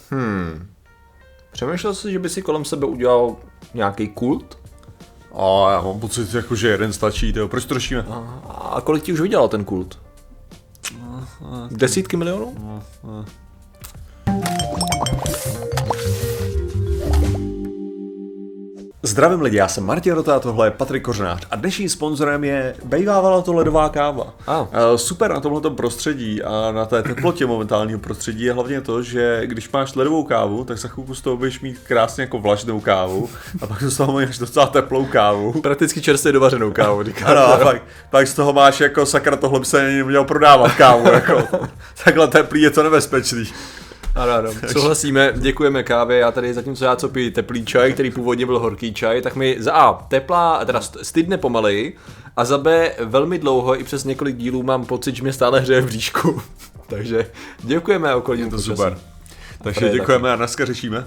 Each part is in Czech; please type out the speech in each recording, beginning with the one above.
Přemýšlel jsi, že by si kolem sebe udělal nějaký kult? A já mám pocit, jako, že jeden stačí, proč to řešíme? A kolik ti už vydělal ten kult? Desítky milionů? Zdravím lidi, já jsem Martin Rota a tohle je Patrik Kořenář a dnešním sponzorem je Bejvávala to ledová káva. Super na tomhletom prostředí a na té teplotě momentálního prostředí je hlavně to, že když máš ledovou kávu, tak za chvilku z toho budeš mít krásně jako vlažnou kávu a pak z toho máš docela teplou kávu. Prakticky čerstvě dovařenou kávu. Ano, a pak z toho máš jako sakra, tohle by se neměl prodávat kávu. Jako. Takhle teplý je to nebezpečný. Ano, souhlasíme, děkujeme kávě, já tady zatímco já co piju teplý čaj, který původně byl horký čaj, tak mi za A teplá, teda stydne pomaleji a za B velmi dlouho i přes několik dílů mám pocit, že mě stále hřeje v bříšku. Takže děkujeme okolním to super. Takže děkujeme a dneska řešíme.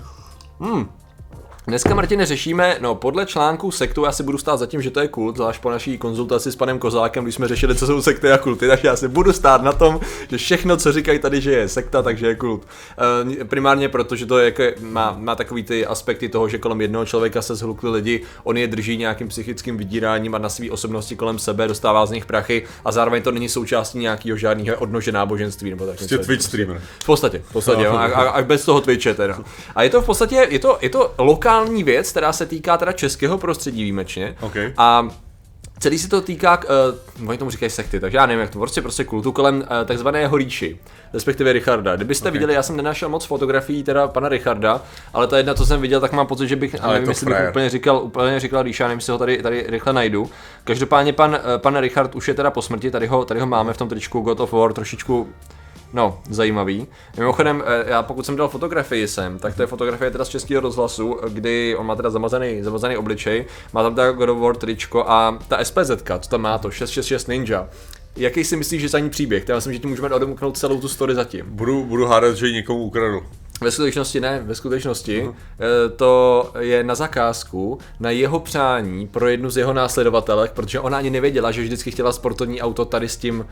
Dneska, Martine, řešíme, podle článku sektu, já si budu stát za tím, že to je kult, zvlášť po naší konzultaci s panem Kozákem, když jsme řešili, co jsou sekty a kulty, takže já si budu stát na tom, že všechno, co říkají tady, že je sekta, takže je kult. Primárně proto, že to je, má takový ty aspekty toho, že kolem jednoho člověka se zhlukli lidi, on je drží nějakým psychickým vydíráním a na své osobnosti kolem sebe dostává z nich prachy a zároveň to není součástí nějakého žádného odnože náboženství nebo tak. Prostě Twitch streamer. V podstatě, a bez toho Twitche teda. A je to v podstatě, je to lokální věc, která se týká teda českého prostředí výjimečně. Okay. A celý se to týká, oni tomu říkají sekty, takže já nevím, jak to prostě kultu kolem takzvaného Ríši, respektive Richarda. Kdybyste viděli, já jsem nenašel moc fotografií teda pana Richarda, ale ta jedna, co jsem viděl, tak mám pocit, že bych, nevím, jestli bych úplně říkal Ríša, nevím, jestli ho tady rychle najdu. Každopádně pan Richard už je teda po smrti, tady ho máme v tom tričku God of War trošičku. Zajímavý. Mimochodem, já pokud jsem dal fotografii tak to je fotografie teda z Českého rozhlasu, kdy on má teda zamazaný obličej, má tam teda God of War tričko a ta SPZ-ka, co tam má to, 666 Ninja. Jaký si myslíš, že za ní příběh? Já myslím, že ti můžeme odemknout celou tu story zatím. Budu hádat, že ji někomu ukradl. Ve skutečnosti ne, to je na zakázku, na jeho přání pro jednu z jeho následovatelek, protože ona ani nevěděla, že vždycky chtěla sportovní auto tady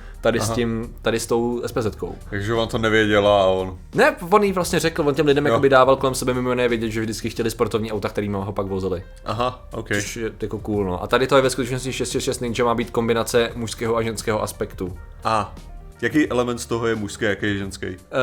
s tou SPZ-kou. Takže on to nevěděla a on... Ne, on jí vlastně řekl, on těm lidem jakoby dával kolem sebe mimo jiné vědět, že vždycky chtěli sportovní auta, kterými ho pak vozili. Aha, ok. Což je jako cool, no. A tady to je ve skutečnosti 666 Ninja, má být kombinace mužského a ženského aspektu. Jaký element z toho je mužský, jaký je ženský?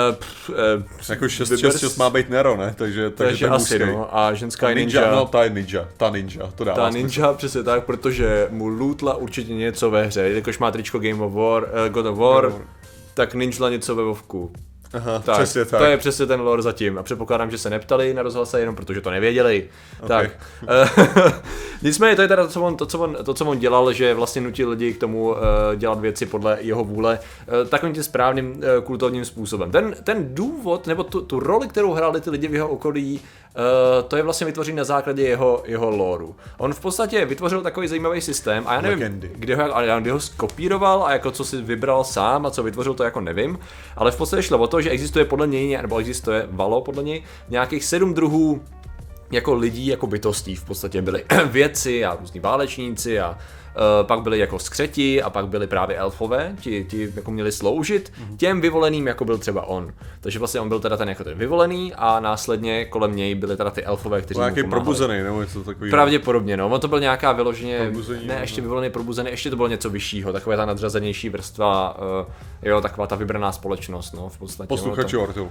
Jako 666 má být Nero, ne? Takže ten asi, a ženská ninja. No, ta ninja, to dává. Ta ninja, přesně tak, protože mu lootla určitě něco ve hře, jakož má tričko God of War, tak ninjla něco ve Vovku. Aha, přesně tak. To je přesně ten lore zatím a předpokládám, že se neptali na rozhlase jenom protože to nevěděli. Okay. Tak. Nicméně to je teda to, co on dělal, že vlastně nutil lidi k tomu dělat věci podle jeho vůle takovým tím správným kultovním způsobem. Ten důvod, nebo tu roli, kterou hráli ty lidi v jeho okolí, to je vlastně vytvoření na základě jeho loreu. On v podstatě vytvořil takový zajímavý systém a já nevím, kde ho skopíroval a jako co si vybral sám a co vytvořil, to jako nevím, ale v podstatě šlo o to, že existuje podle něj, nebo existovalo podle něj nějakých 7 druhů jako lidí, jako bytostí v podstatě byli vědci a různí válečníci a pak byli jako skřeti a pak byli právě elfové, ti jako měli sloužit těm vyvoleným, jako byl třeba on. Takže vlastně on byl teda ten vyvolený a následně kolem něj byli teda ty elfové, kteří mu pomáhali. Probuzený, nebo něco takového. Pravděpodobně, on to byl nějaká vyloženě, ještě vyvolený, probuzený, ještě to bylo něco vyššího, taková ta nadřazenější vrstva, taková ta vybraná společnost, v podstatě. Posluchači Ortu.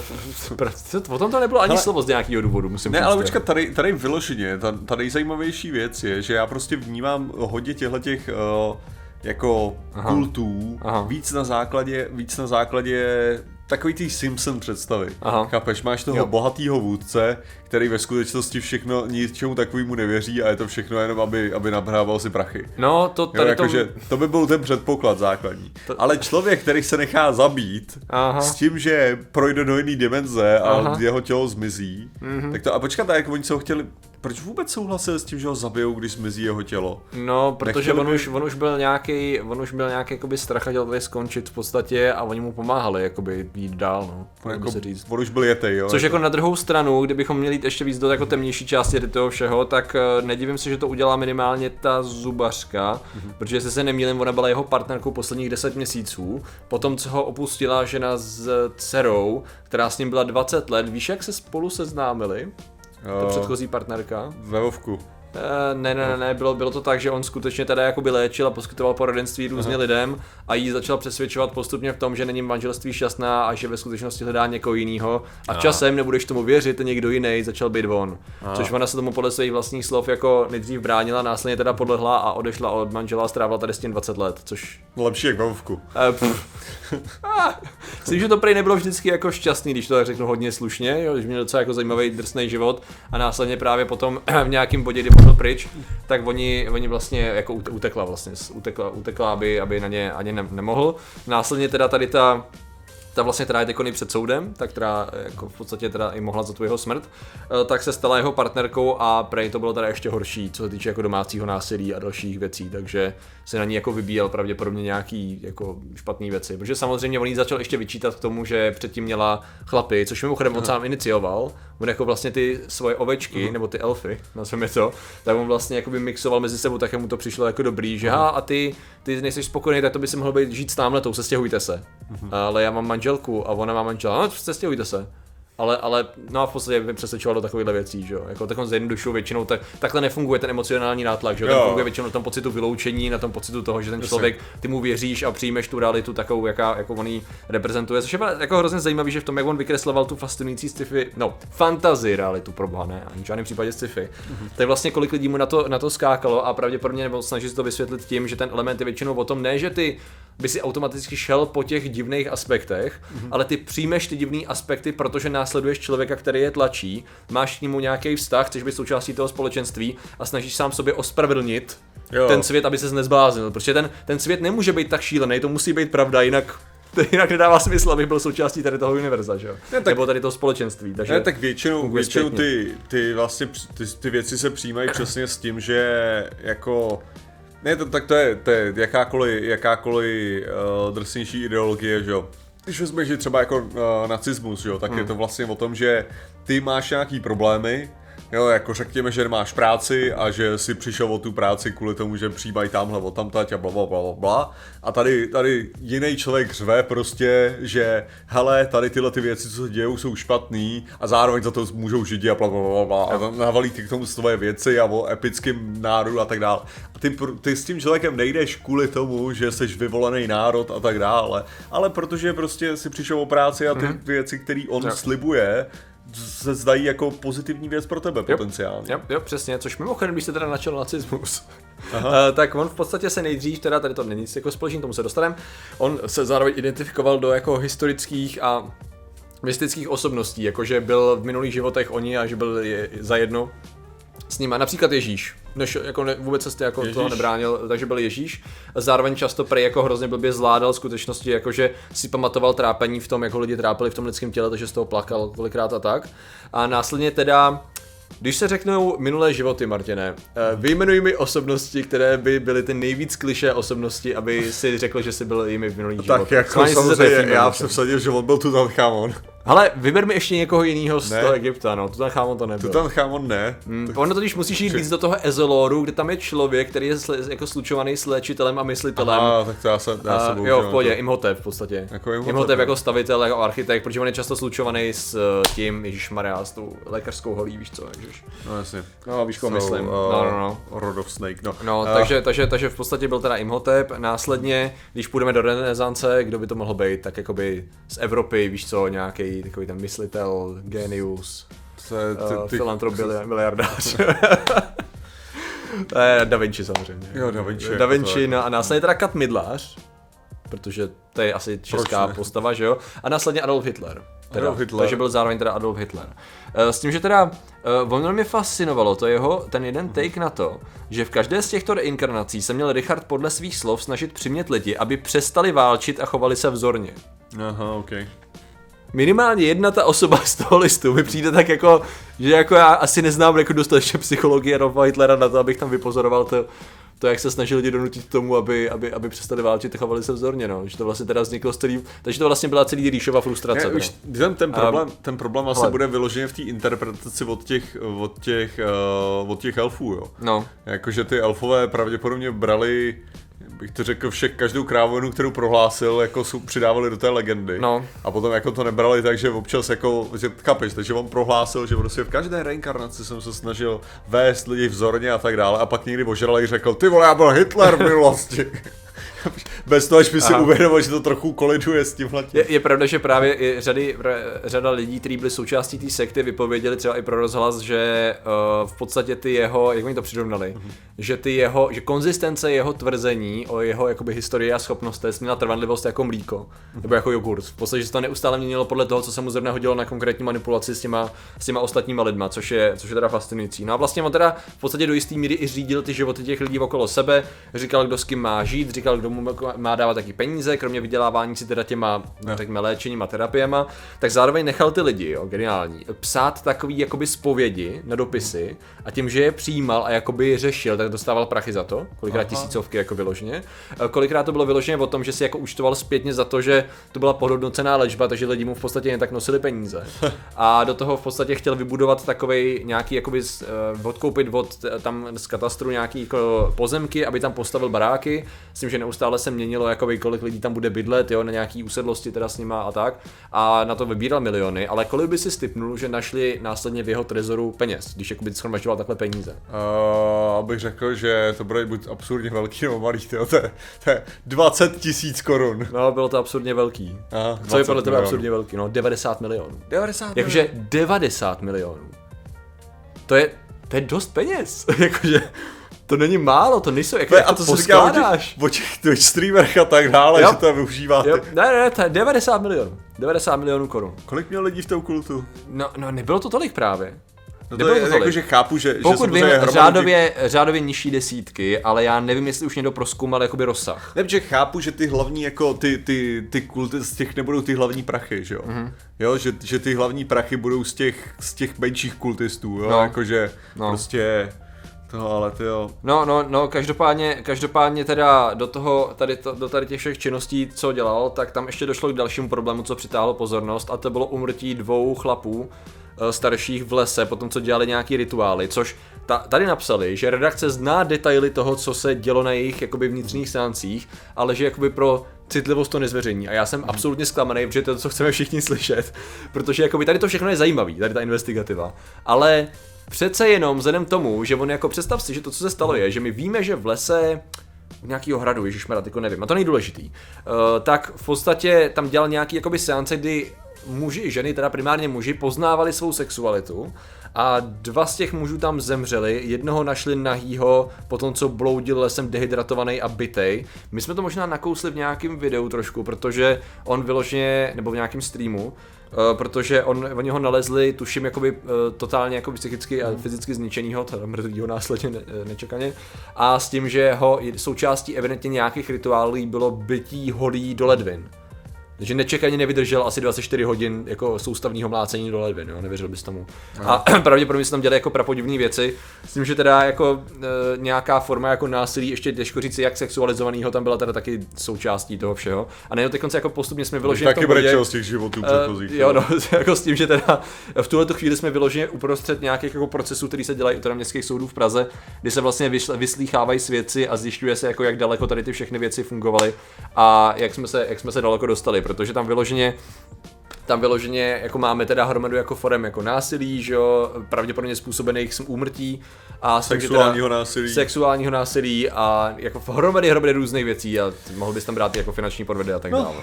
O tom to nebylo ani slovo z nějakého důvodu, musím říct. Ale počkat, tady vyloženě, ta nejzajímavější věc je, že já prostě vnímám hodně těch jako kultů víc na základě takový tý Simpson představy. Chápeš, máš toho bohatýho vůdce, který ve skutečnosti všechno ničemu takovému nevěří a je to všechno jenom, aby nabrával si prachy. No, to tady jakože, to by byl ten předpoklad základní. Ale člověk, který se nechá zabít s tím, že projde do jiné dimenze a jeho tělo zmizí, tak to, a počkat, jak oni se ho chtěli, proč vůbec souhlasil s tím, že ho zabijou, když zmizí jeho tělo? No, protože on už byl nějaký jakoby strach a chtěl tady skončit v podstatě a oni mu pomáhali jakoby jít dál, On už byl jetej, jo. Což jako na druhou stranu, kdybychom měli jít ještě víc do jako temnější části toho všeho, tak nedivím se, že to udělá minimálně ta zubařka, protože jestli se nemýlím, ona byla jeho partnerkou posledních 10 měsíců, potom co ho opustila žena s dcerou, která s ním byla 20 let, víš, jak se spolu seznámili? Ta předchozí partnerka? Ve Vovku. Ne, bylo to tak, že on skutečně teda jakoby léčil a poskytoval poradenství různě lidem a jí začal přesvědčovat postupně v tom, že není manželství šťastná a že ve skutečnosti hledá někoho jiného a časem, nebudeš tomu věřit, někdo jiný začal být on. Což ona se tomu podle svých vlastních slov jako nejdřív bránila, následně teda podlehla a odešla od manžela a strávila tady s tím 20 let, což... Lepší jak ve Vovku. Myslím, že to prej nebylo vždycky jako šťastný, když to tak řeknu hodně slušně, jo, když měl docela jako zajímavý drsný život a následně právě potom v nějakém bodě, kdy byl pryč, tak oni vlastně jako utekla, aby na ně ani nemohl. Následně teda tady ta vlastně teda je teď před soudem, tak která jako v podstatě teda i mohla za tu jeho smrt, tak se stala jeho partnerkou a prej to bylo teda ještě horší, co se týče jako domácího násilí a dalších věcí, takže se na ní jako vybíjel pravděpodobně nějaký jako špatný věci, protože samozřejmě on jí začal ještě vyčítat k tomu, že předtím měla chlapy, což mimochodem on sám inicioval, on jako vlastně ty svoje ovečky, nebo ty elfy, nazveme to, tak on vlastně jako by mixoval mezi sebou, tak mu to přišlo jako dobrý, že a ty nejsi spokojený, tak to by si mohl být žít s támhletou, sestěhujte se. Ale já mám manželku a ona má manžela, no sestěhujte se. Ale no a v podstatě mě přesvědčoval do takovýchhle věcí, že jo. Jako takovou zjednodušují většinou, takhle nefunguje ten emocionální nátlak, že jo. Ten funguje většinou na tom pocitu vyloučení, na tom pocitu toho, že ten člověk, ty mu věříš a přijmeš tu realitu takovou, jako on ji reprezentuje. Což je jako hrozně zajímavý, že v tom, jak on vykresloval tu fascinující sci-fi, fantasy realitu pro boha, ne, ani v žádném případě sci-fi. Tak vlastně kolik lidí mu na to skákalo a pravděpodobně nebo snaží se to vysvětlit tím, že ten element je většinou o tom, ne, že ty by si automaticky šel po těch divných aspektech, ale ty přijmeš ty divné aspekty, protože následuješ člověka, který je tlačí, máš k němu nějaký vztah, chceš být součástí toho společenství a snažíš sám sobě ospravedlnit ten svět, aby ses nezbláznil, protože ten svět nemůže být tak šílený, to musí být pravda, jinak nedává smysl, abych byl součástí tady toho univerza, že jo? Nebo tady toho společenství, takže... tak většinou ty vlastně ty věci se přijímají přesně s tím, že jako... Ne, to je jakákoliv drsnější ideologie, že jo. Když vezmeš, že třeba jako nacismus, že jo, tak je to vlastně o tom, že ty máš nějaký problémy, jo, jako řekněme, že nemáš práci a že si přišel o tu práci kvůli tomu, že přijímají tamhle od tamtať a blablabla. A tady jiný člověk řve prostě, že hele, tady tyhle ty věci, co se dějou, jsou špatný a zároveň za to můžou židi a blablabla. A navalí ty k tomu svoje věci a o epickém národu a tak dále. A ty s tím člověkem nejdeš kvůli tomu, že jsi vyvolený národ a tak dále, ale protože prostě si přišel o práci a ty věci, které on slibuje, se zdají jako pozitivní věc pro tebe potenciálně. Jo, přesně, což mimochodem, když se teda načal nacismus, tak on v podstatě se nejdřív, teda tady to není nic jako společný, tomu se dostaneme, on se zároveň identifikoval do jako historických a mystických osobností, jakože byl v minulých životech oni a že byl zajedno s nima, například Ježíš. Než jako vůbec se jako toho nebránil, takže byl Ježíš. Zároveň často prej jako hrozně blbě zvládal skutečnosti, jakože si pamatoval trápení v tom, jak ho lidi trápili v tom lidském těle, takže z toho plakal kolikrát a tak. A následně teda, když se řeknou minulé životy, Martine, vyjmenuj mi osobnosti, které by byly ty nejvíc klišé osobnosti, aby si řekl, že jsi byl jimi v minulých životech. Tak jako samozřejmě, já jsem vsadil, že on byl Tutanchamon. Ale vyber mi ještě někoho jiného z toho Egypta, no, Tutanchamon to nebyl. Tutanchamon ne. Ono totiž musíš jít víc do toho ezoloru, kde tam je člověk, který je jako slučovaný s léčitelem a myslitelem. Tak to já se jo, v pohodě, Imhotep v podstatě. Imhotep jako stavitel, jako architekt, protože on je často slučovaný s tím, ježišmarja, s tou lékařskou holí, víš co, ježiš. No jasně. No, víš, koho myslím. No. Rod of Snake, no. No, takže v podstatě byl teda Imhotep, následně, když půjdeme do renesance, kdo by to mohl být, tak jakoby z Evropy, víš co, nějaký takový ten myslitel, genius, filantrop, miliardář. Da Vinci samozřejmě. Jo, Da Vinci a následně teda Kat Midlář, protože to je asi česká postava, že jo? A následně Adolf Hitler. Takže byl zároveň teda Adolf Hitler. S tím, že teda ono mě fascinovalo ten jeden take na to, že v každé z těchto reinkarnací se měl Richard podle svých slov snažit přimět lidi, aby přestali válčit a chovali se vzorně. Aha, okej. Minimálně jedna ta osoba z toho listu mi přijde tak jako, že jako já asi neznám jako dostatečně psychologii Adolfa Hitlera na to, abych tam vypozoroval to, jak se snažili lidi donutit k tomu, aby přestali válčit a chovali se vzorně, no. Že to vlastně teda vzniklo takže to vlastně byla celý Rýšova frustrace. Ten problém vlastně bude vyloženě v té interpretaci od těch elfů, jo. No. Jakože ty elfové pravděpodobně brali, bych to řekl, každou krávovinu, kterou prohlásil, jako přidávali do té legendy. No. A potom jako to nebrali tak, že občas jako, že chápeš, takže on prohlásil, že prostě v každé reinkarnaci jsem se snažil vést lidi vzorně a tak dále, a pak někdy ožralej řekl, ty vole, já byl Hitler v minulosti. Bez toho, až by si uvědomil, že to trochu koliduje s tímhletím. Je pravda, že právě i řada lidí, kteří byli součástí té sekty, vypověděli třeba i pro rozhlas, že v podstatě ty jeho, jak oni to přirovnali, že konzistence jeho tvrzení o jeho jakoby historii a schopnostech měla trvanlivost jako mlíko, nebo jako jogurt. V podstatě, že se to neustále měnilo podle toho, co se mu zrovna hodilo na konkrétní manipulaci s těma ostatníma lidma, což je teda fascinující. No a vlastně on teda v podstatě do jisté míry i řídil ty životy těch lidí okolo sebe, říkal, kdo s kým má žít, říkal, kdo mu má dávat taky peníze, kromě vydělávání si teda těma léčením a terapiema, tak zároveň nechal ty lidi, jo, geniální, psát takový jakoby zpovědi na dopisy a tím, že je přijímal a jakoby řešil, tak dostával prachy za to, kolikrát tisícovky jako vyloženě. Kolikrát to bylo vyloženě o tom, že si jako účtoval zpětně za to, že to byla podhodnocená léčba, takže lidi mu v podstatě jen tak nosili peníze. A do toho v podstatě chtěl vybudovat takovej nějaký jakoby odkoupit tam z katastru nějaký jako pozemky, aby tam postavil baráky, s tím, že neustále se měnilo, jakoby, kolik lidí tam bude bydlet, jo, na nějaký usedlosti teda s nima a tak. A na to vybíral miliony, ale kolik by si stipnul, že našli následně v jeho trezoru peněz, když jakoby shromažďoval takhle peníze? Abych řekl, že to bude buď absurdně velký nebo malý, to je 20 000 korun. No, bylo to absurdně velký. Aha, co je podle tebe absurdně velký? No, 90 milionů. 90 milionů? Jakože 90 milionů. To je dost peněz, jakože... To není málo, to nejsou, jak a to poskládáš. O těch streamerech a tak dále, jo. Že to využíváte. Jo. Ne, to je 90 milionů. 90 milionů korun. Kolik měl lidí v tom kultu? No, nebylo to tolik právě. No to je jako, že chápu, že pokud vím, řádově nižší desítky, ale já nevím, jestli už někdo prozkoumal jakoby rozsah. Ne, že chápu, že ty hlavní jako ty kulty, z těch nebudou ty hlavní prachy, že jo? Mm-hmm. Jo, že ty hlavní prachy budou z těch menších kultistů, jo? No. Jakože prostě... No, ale ty jo. No, každopádně teda do tady těch všech činností, co dělal, tak tam ještě došlo k dalšímu problému, co přitáhlo pozornost, a to bylo úmrtí 2 chlapů starších v lese, potom co dělali nějaký rituály, což tady napsali, že redakce zná detaily toho, co se dělo na jejich jakoby vnitřních seancích, ale že jakoby pro citlivost to nezveřejní. A já jsem absolutně zklamaný, protože to je to, co chceme všichni slyšet, protože jakoby tady to všechno je zajímavý, tady ta investigativa, ale přece jenom vzhledem tomu, že on jako představ si, že to, co se stalo, je, že my víme, že v lese nějakýho hradu, ježišmarja, jako nevím, a to nejdůležitý, tak v podstatě tam dělal nějaký jakoby seance, kdy muži i ženy, teda primárně muži, poznávali svou sexualitu a 2 z těch mužů tam zemřeli, jednoho našli nahýho po tom, co bloudil lesem dehydratovaný a bitej. My jsme to možná nakousli v nějakém videu trošku, protože on vyloženě, nebo v nějakém streamu, protože oni ho nalezli, tuším, jakoby totálně jako psychicky a fyzicky zničenýho, teda mrtvýho následně nečekaně, a s tím, že součástí evidentně nějakých rituálů bylo bytí holí do ledvin. Takže nečekaně nevydržel asi 24 hodin jako soustavního mlácení do ledvin, jo, nevěřil bys tomu. A pravděpodobně se tam dělají jako prapodivné věci, s tím, že teda jako nějaká forma jako násilí, ještě těžko říct, jak sexualizovanýho tam byla teda taky součástí toho všeho. A nejenom teď jako postupně jsme vyloženi taky brečel z těch životů předchozích. Jo, no, jako s tím, že teda v tuhletu chvíli jsme vyloženi uprostřed nějakých jako procesů, který se dělají u teda městských soudů v Praze, kdy se vlastně vyslýchávají svědci a zjišťuje se, jako jak daleko tady ty všechny věci fungovaly a jak jsme se daleko dostali. Protože tam vyloženě jako máme teda hromadu jako forem jako násilí, že jo, pravděpodobně způsobených úmrtí a sexuálního násilí a jako hromady různých věcí a mohl bys tam brát jako finanční podvody a tak dále.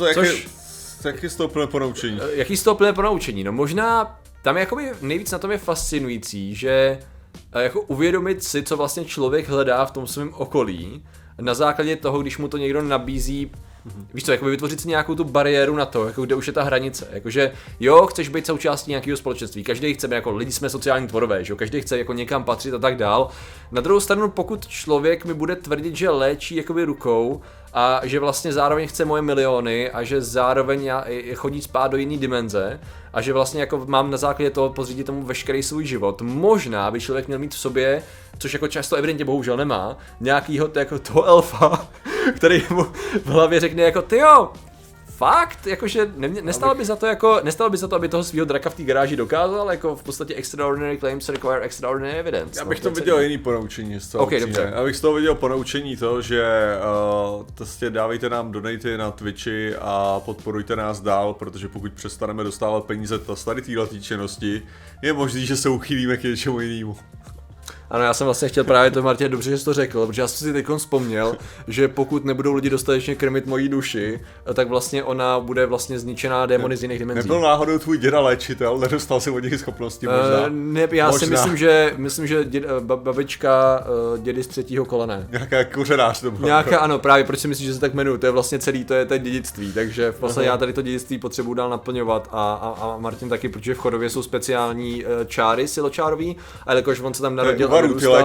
Jaký z toho plné ponaučení? Jaký z toho plné ponaučení? No možná tam jakoby nejvíc na tom je fascinující, že jako uvědomit si, co vlastně člověk hledá v tom svém okolí, na základě toho, když mu to někdo nabízí Víš co, jakoby vytvořit si nějakou tu bariéru na to, jako kde už je ta hranice. Jakože jo, chceš být součástí nějakého společenství, každý chce, jako lidi jsme sociální tvorové, že jo, každý chce jako někam patřit a tak dál. Na druhou stranu, pokud člověk mi bude tvrdit, že léčí jakoby rukou a že vlastně zároveň chce moje miliony a že zároveň chodí spát do jiné dimenze a že vlastně jako mám na základě toho podřídit tomu veškerý svůj život. Možná by člověk měl mít v sobě, což jako často evidentně bohužel nemá, nějakýho jako toho elfa, který mu v hlavě řekne jako tyjo, fakt, jakože nestalo by za to, aby toho svého draka v té garáži dokázal, jako v podstatě extraordinary claims require extraordinary evidence. Já bych to viděl jiný ponaučení z toho. Okay, dobře. Já bych z toho viděl ponaučení to, že prostě dávejte nám donaty na Twitchi a podporujte nás dál, protože pokud přestaneme dostávat peníze z tady této činnosti, je možný, že se uchýlíme k něčemu jinému. Ano, já jsem vlastně chtěl právě to, Martin, dobře, že jsi to řekl, protože já jsem si teď vzpomněl, že pokud nebudou lidi dostatečně krmit moji duši, tak vlastně ona bude vlastně zničená démony z jiných dimenzí. Nebyl náhodou tvůj děda léčitel, nedostal si od nich schopnosti možná? Ne, já možná. Si myslím, že babička dědy z 3. kolene. Nějaká kořenář to bylo. Nějaká, ano, právě, proč si myslíš, že se tak jmenuje, to je vlastně celý, to je dědictví, takže v podstatě já tady to dědictví potřebuji dál naplňovat a Martin taky, protože v Chodově jsou speciální čáry siločárový, a jakož on se tam narodil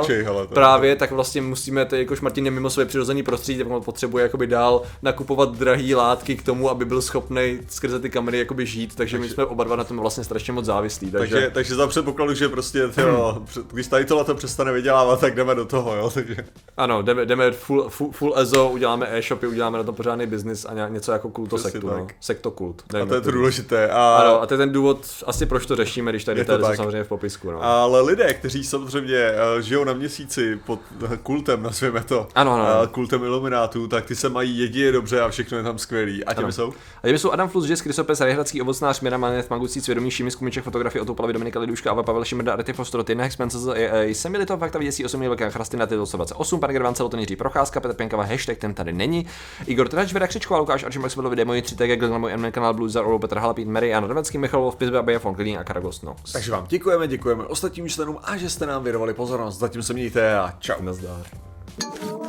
právě, tak vlastně musíme, jakož Martin je mimo své přirozený prostředí, tak on potřebuje jakoby dál nakupovat drahý látky k tomu, aby byl schopný skrze ty kamery jakoby žít, takže my jsme oba dva na tom vlastně strašně moc závislí. Takže za předpokladu, že prostě když tady tohle přestane vydělávat, tak jdeme do toho, jo. Takže. Ano, jdeme full EZO, uděláme e-shopy, uděláme na tom pořádný biznis a něco jako kultosektu, no. Sektokult. A to je to důležité. Ano, a to je ten důvod asi proč to řešíme, když tady to samozřejmě v popisku, no. Ale lidé, kteří samozřejmě žijou na Měsíci pod kultem, nazvěme to, kultem iluminátů, tak ty se mají jedině dobře a všechno je tam skvělý. A těmi jsou? A těmi jsou Adam Flus, Jess, Krysopes, Rejhradský ovocnář, Míra Manet, Magucí, Svědomí, Šimis, Kumiček, fotografie, Otoplavy, Dominika Liduška, Ava, Pavel Šimrda, Arety Fostrot, Jedna Expenses, jsem Milito, Fakta, Věděcí 8, Velká Chrastina, Tyto 28, Pan Gerván, Celoton, Jiří Procházka, Petr Pěnkava, hashtag ten tady není, Igor Trač, Věda Křičková, Lukáš Archimek, Světlovi, Demoji, 3 TG, Gled na můj MN kanál, Blue Zar, Olo, Petr Halapít, Mary, Jan Radecký, Michalov, Pizbe, Abeja, Fon, Klidín a Karagos Nox. Takže vám děkujeme ostatním členům a že jste nám věnovali pozornost. Zatím se mějte a čau. Nazdar.